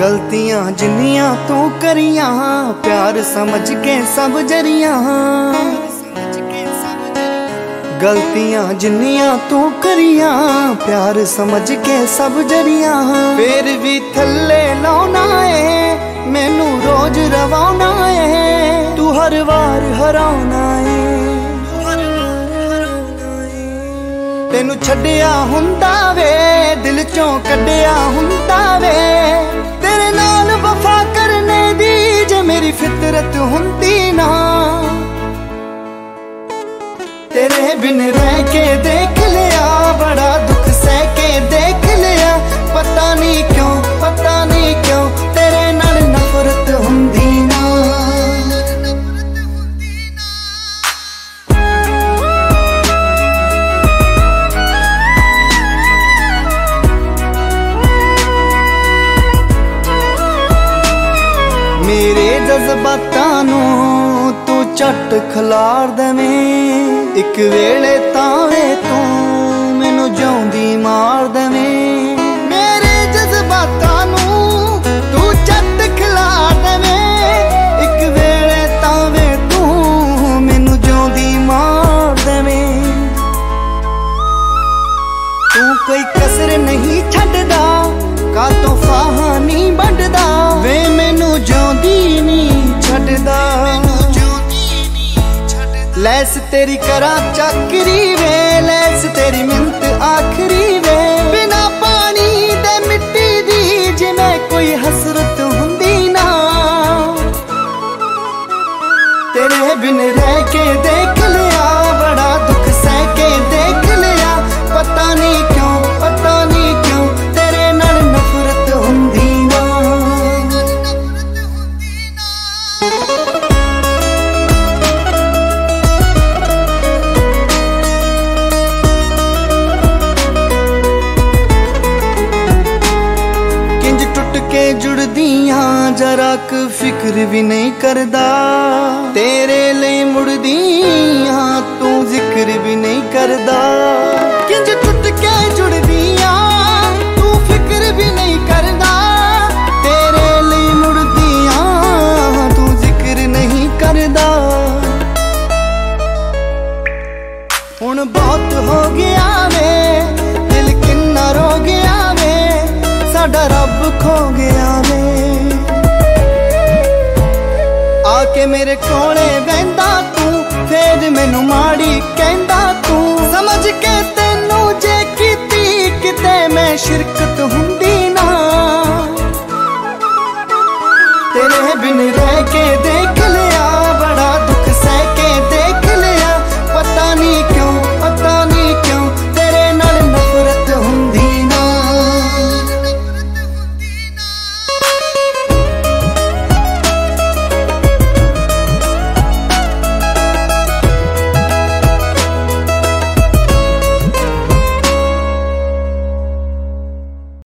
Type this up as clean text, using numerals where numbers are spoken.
गलतियां जिन्नियां तू करियां, प्यार समझ के सब जरियां। गलतियां जिन्नियां तू करियां, प्यार समझ के सब जरियां। फिर भी थल्ले लाउना है, मैनू रोज रवाना है। तू हर वार हराउना है, तेनू छड्डिया हुंदा वे, दिल चों कड्डिया हुंदा वे। तेरे नाल वफा करने दी जे मेरी फितरत हुंदी ना। तेरे बिन रह के देख लिया, बड़ा दुख सह के देख लिया। पता नहीं क्यों, पता नहीं क्यों तेरे नाल नफरत हुंदी ना। मेरे जज्बातां नू तू झट खलार देवें, एक वेले तावे तू मैनू जिउंदी मार देवें। मेरे जज्बातां नू तू झट खलार देवें, एक वेले तावे तू मैनू जिउंदी मार देवें। तू कोई कसर नहीं छड्डदा, कातों फाहा नहीं बंडदा वे, मैनू जिउंदी नहीं छड्डदा। लैस तेरी करा चाकरी वे, लैस तेरी मिन्नत आखरी वे। बिना पानी दे मिट्टी दी जिवें कोई हसरत हुंदी ना। तेरे बिन रह के देख लिया, बड़ा दुख सह के देख लिया। पता नहीं क्यों, पता नहीं क्यों तेरे नाल नफरत हुंदी ना। के जुड़दियां जरा क फिक्र भी नहीं करदा, तेरे लिए मुड़दियां तू जिक्र भी नहीं करदा। किंज टुट के जुड़दियां तू फिक्र भी नहीं करदा, तेरे लिए मुड़दियां तू जिक्र नहीं करदा। हुण बहुत हो गया वे, दिल किन्ना रो गया वे, साडा रब खो गया वे। आके मेरे कोले बहंदा